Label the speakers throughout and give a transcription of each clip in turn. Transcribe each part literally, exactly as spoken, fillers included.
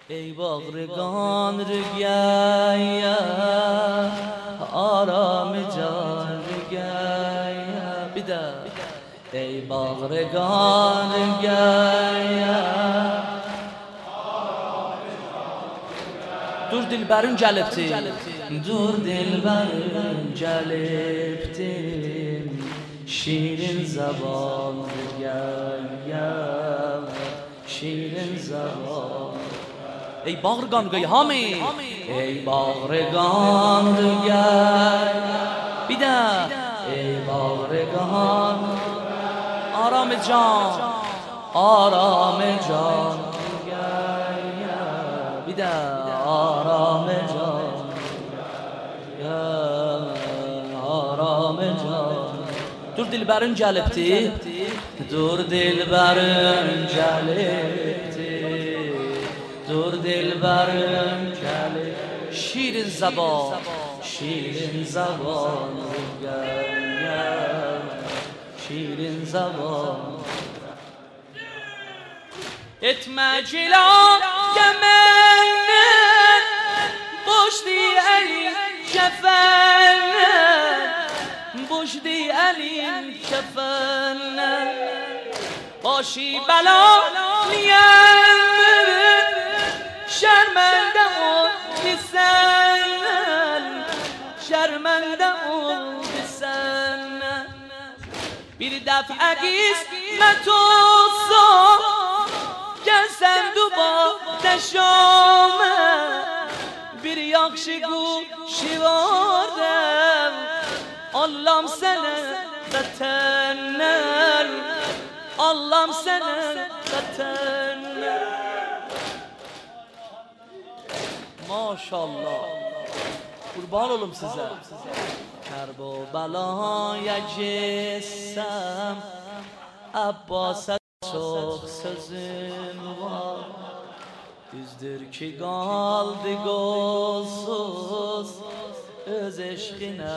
Speaker 1: ای باغرگان رگایا آرام جان رگایا بیدا ای باغرگان رگایا دور دلبرون جلبتیم دور دلبرون جلبتیم شیرین زبان رگایا شیرین زبان ای باغرگان گوی هامی ای باغرگان رگایا بیدا ای باغرگان آرام جان آرام جان بیدا آرام جان آرام جان دور دلبرون جلبتی دور دلبرون جلبتی دور دلبرون جلبتی شیرین زبان شیرین زبان شیرین زبان اتمجلا گمنه بشتی علی کفنه بشتی علی کفنه باشی بلا نیمه شرمنده و بسنن شرمنده و بسنن bir دفعگیز متوسا گسند و با نشامه bir yakşıgu şivarem Allah'ım sene zatenler Allah'ım sene zatenler Maşallah kurban olum size Kerb و بلای جسم Abbas çok sözüm var Üzdür ki kaldı golsuz Öz eşkine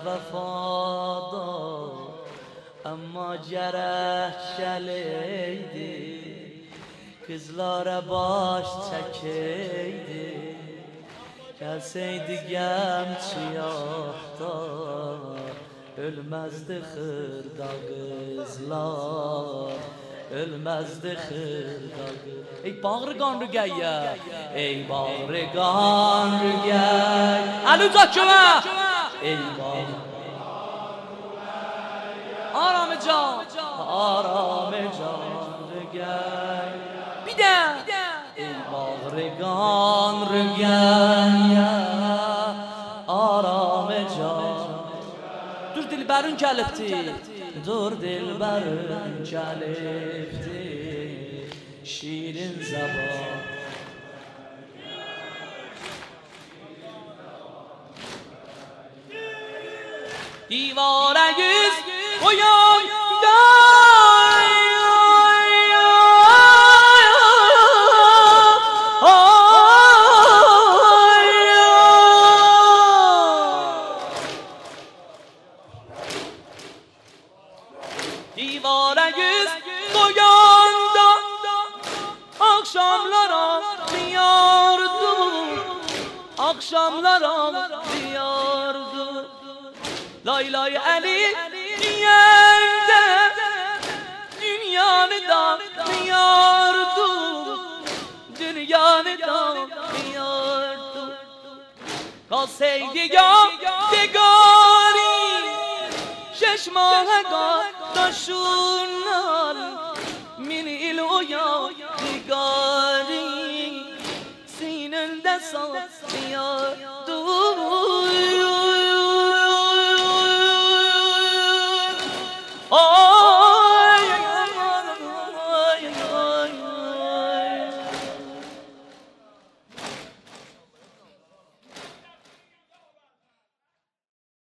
Speaker 1: vefada Ama gerekçeliydi Kızlara baş çekeydi Gelseydi gemçiyahta Ölmezdi hırda kızlar Ölmezdi hırda kızlar Ey bağırgan rügeyye Ey bağırgan rügeyye Ali uzat şuna Ey bağırgan Aram can Aram can rügeyye Bir de Ey bağırgan rügeyye Aram can Dur dilberun gelipti Dur dilberun gelipti Şirin zaman Divara yüz koyan Divara yüz koyanda Akşamlara diyardı Akşamlara diyardı Lay lay Ali diyende Dünyanı da diyardı Dünyanı da diyardı Kalsaydı ya degari Şeşmahe daşunan Min iloya digari Sininde saklıyordu